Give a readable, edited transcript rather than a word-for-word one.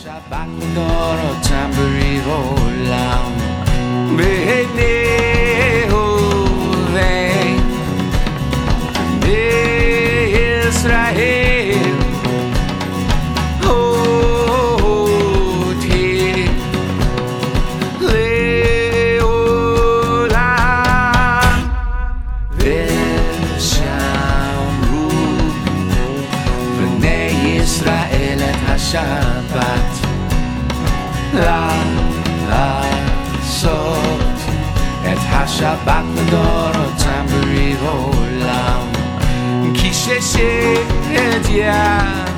השבת לדורותם בריב עולם בעיני ובני ישראל אותי לעולם ושמרו בני ישראל את השבת לעשות את השבת לדורותם בריב עולם כי ששת יד